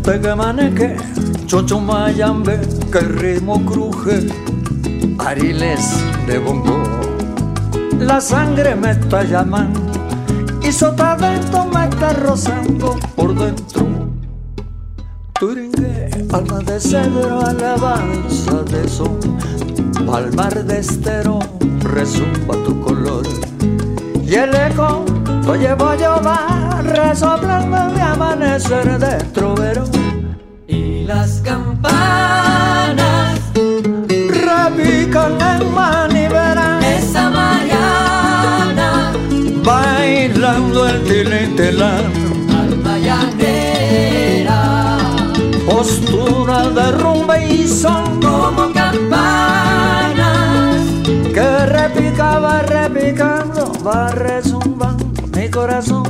Tequemaneque, chochomayambe, que el ritmo cruje, ariles de bongo. La sangre me está llamando y sotavento me está rozando por dentro. Turingue, alma de cedro, alabanza de son, palmar de estero, resumba tu color. Y el eco lo llevo yo va resoplando mi amanecer de trovero. Y las campanas repican en manivela, esa Mariana bailando el tilintelán, alma llanera, postura de rumba y son como campanas que repicaba repicando, va rezumbando mi corazón.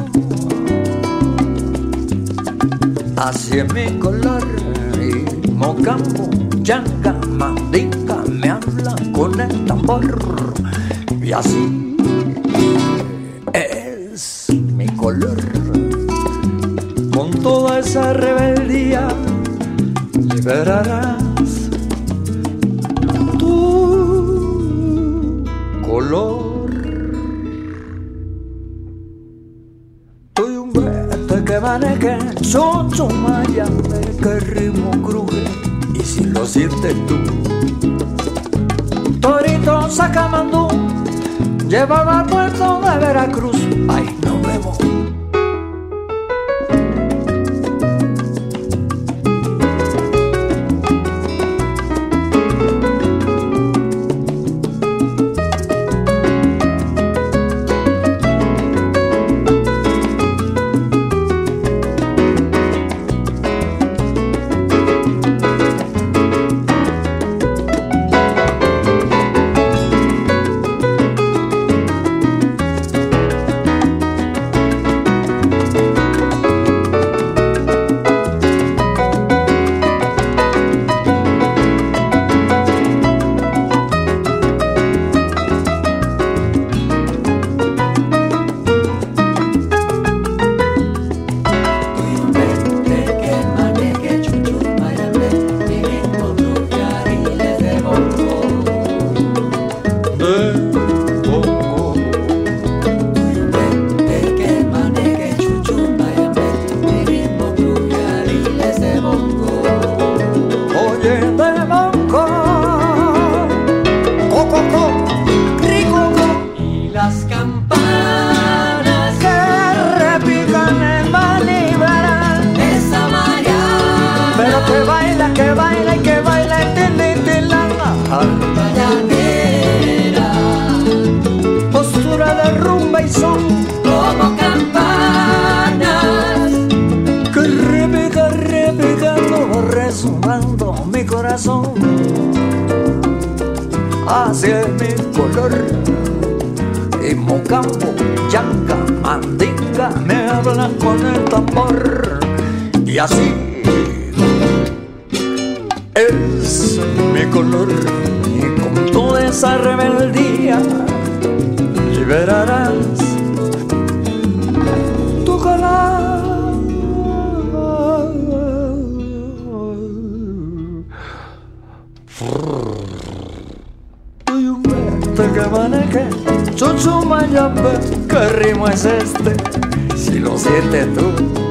Así es mi color y mocambo, yanga, mandinga, me habla con el tambor. Y así es mi color. Con toda esa rebeldía liberarás tu color. Tequemaneque, chochomayambe, que el ritmo cruje. Y si lo sientes tú, Torito Sacamandú, llévame al puerto de Veracruz. Ay, nos vemos. Postura de rumba y son como campanas que repica, repicando, resonando mi corazón. Así es mi color y mocambo, yanga, mandinga, me hablan con el tambor. Y así es mi color y con toda esa rebeldía liberarás tu color. Tequemaneque, chochomayambe, ¿qué ritmo es este? Si lo sientes tú,